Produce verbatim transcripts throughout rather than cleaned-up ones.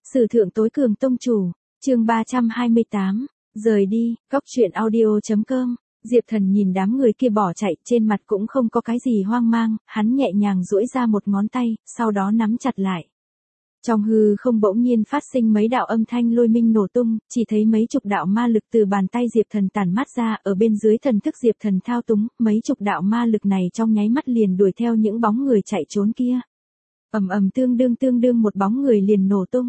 Sử thượng tối cường tông chủ, chương ba trăm hai mươi tám, rời đi, góc truyện audio.com. Diệp Thần nhìn đám người kia bỏ chạy, trên mặt cũng không có cái gì hoang mang, hắn nhẹ nhàng duỗi ra một ngón tay, sau đó nắm chặt lại. Trong hư không bỗng nhiên phát sinh mấy đạo âm thanh lôi minh nổ tung, chỉ thấy mấy chục đạo ma lực từ bàn tay Diệp Thần tản mát ra, ở bên dưới thần thức Diệp Thần thao túng, mấy chục đạo ma lực này trong nháy mắt liền đuổi theo những bóng người chạy trốn kia. Ầm ầm tương đương tương đương một bóng người liền nổ tung.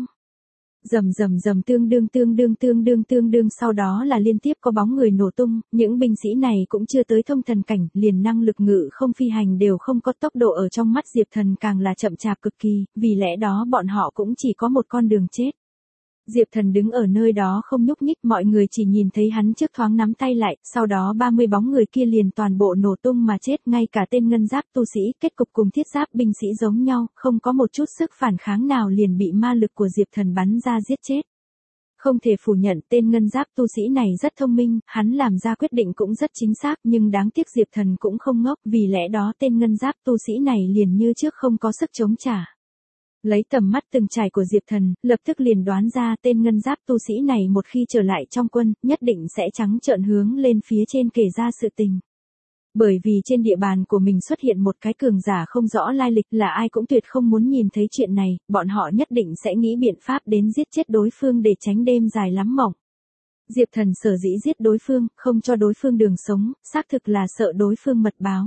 Rầm rầm rầm tương đương tương đương tương đương tương đương sau đó là liên tiếp có bóng người nổ tung, những binh sĩ này cũng chưa tới thông thần cảnh, liền năng lực ngự không phi hành đều không có, tốc độ ở trong mắt Diệp Thần càng là chậm chạp cực kỳ, vì lẽ đó bọn họ cũng chỉ có một con đường chết. Diệp Thần đứng ở nơi đó không nhúc nhích, mọi người chỉ nhìn thấy hắn trước thoáng nắm tay lại, sau đó ba mươi bóng người kia liền toàn bộ nổ tung mà chết, ngay cả tên ngân giáp tu sĩ, kết cục cùng thiết giáp binh sĩ giống nhau, không có một chút sức phản kháng nào liền bị ma lực của Diệp Thần bắn ra giết chết. Không thể phủ nhận tên ngân giáp tu sĩ này rất thông minh, hắn làm ra quyết định cũng rất chính xác, nhưng đáng tiếc Diệp Thần cũng không ngốc, vì lẽ đó tên ngân giáp tu sĩ này liền như trước không có sức chống trả. Lấy tầm mắt từng trải của Diệp Thần, lập tức liền đoán ra tên ngân giáp tu sĩ này một khi trở lại trong quân, nhất định sẽ trắng trợn hướng lên phía trên kể ra sự tình. Bởi vì trên địa bàn của mình xuất hiện một cái cường giả không rõ lai lịch, là ai cũng tuyệt không muốn nhìn thấy chuyện này, bọn họ nhất định sẽ nghĩ biện pháp đến giết chết đối phương để tránh đêm dài lắm mộng. Diệp Thần sở dĩ giết đối phương, không cho đối phương đường sống, xác thực là sợ đối phương mật báo.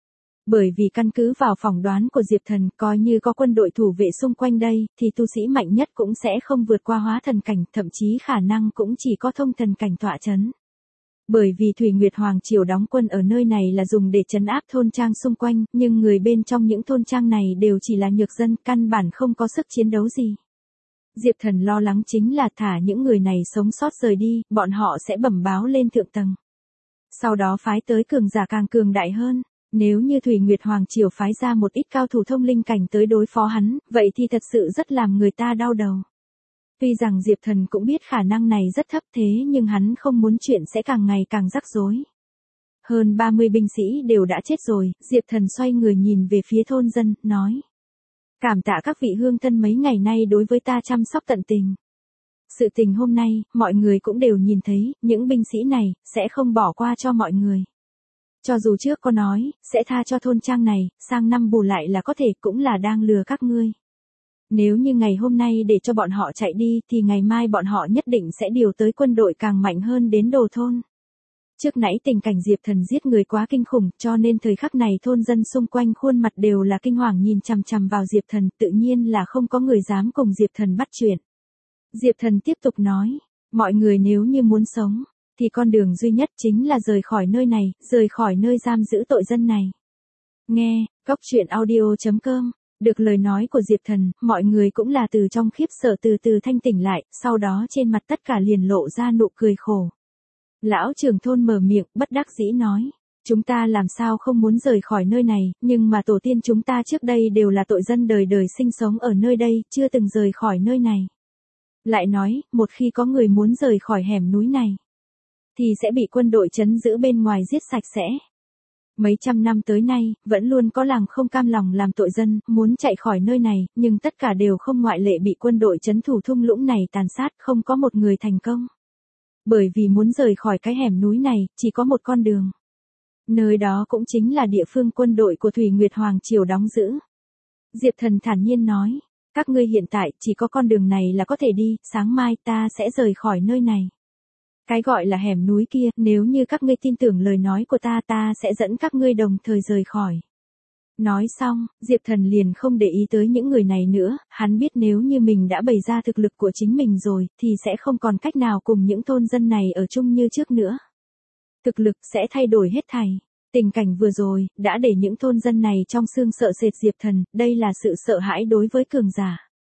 Bởi vì căn cứ vào phỏng đoán của Diệp Thần, coi như có quân đội thủ vệ xung quanh đây, thì tu sĩ mạnh nhất cũng sẽ không vượt qua hóa thần cảnh, thậm chí khả năng cũng chỉ có thông thần cảnh tọa chấn. Bởi vì Thủy Nguyệt Hoàng Triều đóng quân ở nơi này là dùng để trấn áp thôn trang xung quanh, nhưng người bên trong những thôn trang này đều chỉ là nhược dân, căn bản không có sức chiến đấu gì. Diệp Thần lo lắng chính là thả những người này sống sót rời đi, bọn họ sẽ bẩm báo lên thượng tầng. Sau đó phái tới cường giả càng cường đại hơn. Nếu như Thủy Nguyệt Hoàng Triều phái ra một ít cao thủ thông linh cảnh tới đối phó hắn, vậy thì thật sự rất làm người ta đau đầu. Tuy rằng Diệp Thần cũng biết khả năng này rất thấp thế nhưng hắn không muốn chuyện sẽ càng ngày càng rắc rối. Hơn ba mươi binh sĩ đều đã chết rồi, Diệp Thần xoay người nhìn về phía thôn dân, nói. Cảm tạ các vị hương thân mấy ngày nay đối với ta chăm sóc tận tình. Sự tình hôm nay, mọi người cũng đều nhìn thấy, những binh sĩ này, sẽ không bỏ qua cho mọi người. Cho dù trước có nói, sẽ tha cho thôn trang này, sang năm bù lại là có thể cũng là đang lừa các ngươi. Nếu như ngày hôm nay để cho bọn họ chạy đi thì ngày mai bọn họ nhất định sẽ điều tới quân đội càng mạnh hơn đến đồ thôn. Trước nãy tình cảnh Diệp Thần giết người quá kinh khủng cho nên thời khắc này thôn dân xung quanh khuôn mặt đều là kinh hoàng nhìn chằm chằm vào Diệp Thần, tự nhiên là không có người dám cùng Diệp Thần bắt chuyện. Diệp Thần tiếp tục nói, mọi người nếu như muốn sống, thì con đường duy nhất chính là rời khỏi nơi này, rời khỏi nơi giam giữ tội dân này. Nghe, góc truyện audio.com, được lời nói của Diệp Thần, mọi người cũng là từ trong khiếp sợ từ từ thanh tỉnh lại, sau đó trên mặt tất cả liền lộ ra nụ cười khổ. Lão trưởng thôn mở miệng, bất đắc dĩ nói, chúng ta làm sao không muốn rời khỏi nơi này, nhưng mà tổ tiên chúng ta trước đây đều là tội dân đời đời sinh sống ở nơi đây, chưa từng rời khỏi nơi này. Lại nói, một khi có người muốn rời khỏi hẻm núi này, thì sẽ bị quân đội trấn giữ bên ngoài giết sạch sẽ. Mấy trăm năm tới nay, vẫn luôn có làng không cam lòng làm tội dân, muốn chạy khỏi nơi này, nhưng tất cả đều không ngoại lệ bị quân đội trấn thủ thung lũng này tàn sát, không có một người thành công. Bởi vì muốn rời khỏi cái hẻm núi này, chỉ có một con đường. Nơi đó cũng chính là địa phương quân đội của Thủy Nguyệt Hoàng Triều đóng giữ. Diệp Thần thản nhiên nói, các ngươi hiện tại chỉ có con đường này là có thể đi, sáng mai ta sẽ rời khỏi nơi này. Cái gọi là hẻm núi kia, nếu như các ngươi tin tưởng lời nói của ta, ta sẽ dẫn các ngươi đồng thời rời khỏi. Nói xong, Diệp Thần liền không để ý tới những người này nữa, hắn biết nếu như mình đã bày ra thực lực của chính mình rồi, thì sẽ không còn cách nào cùng những thôn dân này ở chung như trước nữa. Thực lực sẽ thay đổi hết thảy. Tình cảnh vừa rồi, đã để những thôn dân này trong xương sợ sệt Diệp Thần, đây là sự sợ hãi đối với cường giả.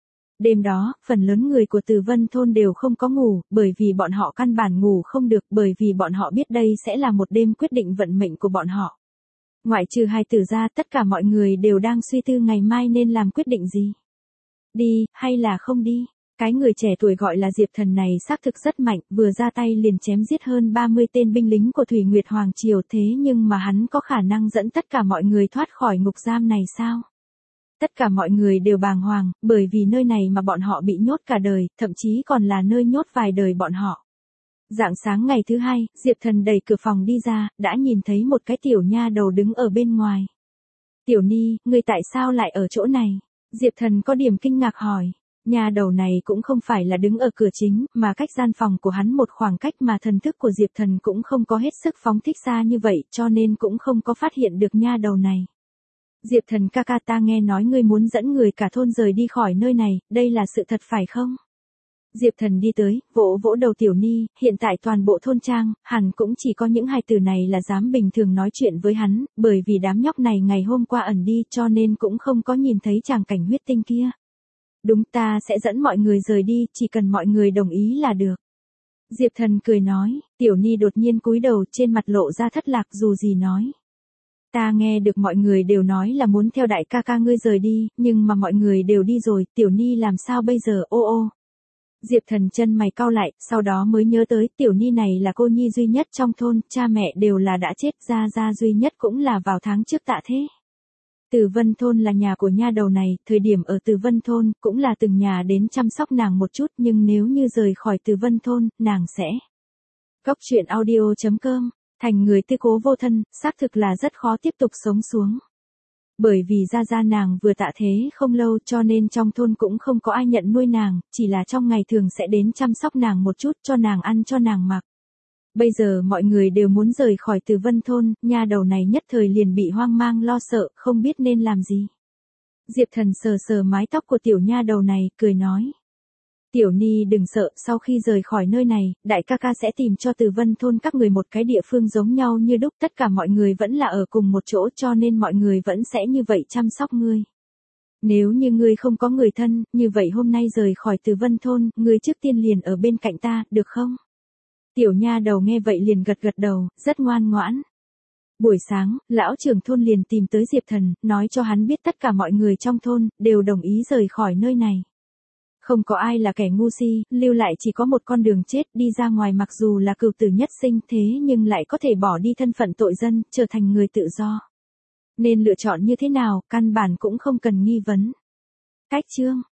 Đêm đó, phần lớn người của Từ Vân thôn đều không có ngủ, bởi vì bọn họ căn bản ngủ không được, bởi vì bọn họ biết đây sẽ là một đêm quyết định vận mệnh của bọn họ. Ngoại trừ hai tử ra, tất cả mọi người đều đang suy tư ngày mai nên làm quyết định gì. Đi, hay là không đi. Cái người trẻ tuổi gọi là Diệp Thần này xác thực rất mạnh, vừa ra tay liền chém giết hơn ba mươi tên binh lính của Thủy Nguyệt Hoàng Triều, thế nhưng mà hắn có khả năng dẫn tất cả mọi người thoát khỏi ngục giam này sao? Tất cả mọi người đều bàng hoàng, bởi vì nơi này mà bọn họ bị nhốt cả đời, thậm chí còn là nơi nhốt vài đời bọn họ. Rạng sáng ngày thứ hai, Diệp Thần đẩy cửa phòng đi ra, đã nhìn thấy một cái tiểu nha đầu đứng ở bên ngoài. Tiểu Ni, ngươi tại sao lại ở chỗ này? Diệp Thần có điểm kinh ngạc hỏi. Nha đầu này cũng không phải là đứng ở cửa chính, mà cách gian phòng của hắn một khoảng cách mà thần thức của Diệp Thần cũng không có hết sức phóng thích xa như vậy, cho nên cũng không có phát hiện được nha đầu này. Diệp Thần ca ca, ta nghe nói ngươi muốn dẫn người cả thôn rời đi khỏi nơi này, đây là sự thật phải không? Diệp Thần đi tới, vỗ vỗ đầu Tiểu Ni, hiện tại toàn bộ thôn trang, hẳn cũng chỉ có những hài tử này là dám bình thường nói chuyện với hắn, bởi vì đám nhóc này ngày hôm qua ẩn đi cho nên cũng không có nhìn thấy tràng cảnh huyết tinh kia. Đúng, ta sẽ dẫn mọi người rời đi, chỉ cần mọi người đồng ý là được. Diệp Thần cười nói, Tiểu Ni đột nhiên cúi đầu, trên mặt lộ ra thất lạc dù gì nói. Ta nghe được mọi người đều nói là muốn theo đại ca ca ngươi rời đi, nhưng mà mọi người đều đi rồi, Tiểu Ni làm sao bây giờ, ô ô. Diệp Thần chân mày cau lại, sau đó mới nhớ tới Tiểu Ni này là cô nhi duy nhất trong thôn, cha mẹ đều là đã chết, gia gia duy nhất cũng là vào tháng trước tạ thế. Từ Vân Thôn là nhà của nha đầu này, thời điểm ở Từ Vân Thôn cũng là từng nhà đến chăm sóc nàng một chút, nhưng nếu như rời khỏi Từ Vân Thôn, nàng sẽ. Góc truyện audio chấm com, thành người tư cố vô thân, xác thực là rất khó tiếp tục sống xuống. Bởi vì gia gia nàng vừa tạ thế không lâu cho nên trong thôn cũng không có ai nhận nuôi nàng, chỉ là trong ngày thường sẽ đến chăm sóc nàng một chút, cho nàng ăn cho nàng mặc. Bây giờ mọi người đều muốn rời khỏi Từ Vân Thôn, nha đầu này nhất thời liền bị hoang mang lo sợ, không biết nên làm gì. Diệp Thần sờ sờ mái tóc của tiểu nha đầu này, cười nói. Tiểu Ni đừng sợ, sau khi rời khỏi nơi này, đại ca ca sẽ tìm cho Từ Vân Thôn các người một cái địa phương giống nhau như đúc, tất cả mọi người vẫn là ở cùng một chỗ cho nên mọi người vẫn sẽ như vậy chăm sóc ngươi. Nếu như ngươi không có người thân, như vậy hôm nay rời khỏi Từ Vân Thôn, ngươi trước tiên liền ở bên cạnh ta, được không? Tiểu nha đầu nghe vậy liền gật gật đầu, rất ngoan ngoãn. Buổi sáng, lão trưởng thôn liền tìm tới Diệp Thần, nói cho hắn biết tất cả mọi người trong thôn, đều đồng ý rời khỏi nơi này. Không có ai là kẻ ngu si, lưu lại chỉ có một con đường chết, đi ra ngoài mặc dù là cửu tử nhất sinh thế nhưng lại có thể bỏ đi thân phận tội dân, trở thành người tự do. Nên lựa chọn như thế nào, căn bản cũng không cần nghi vấn. Cách chương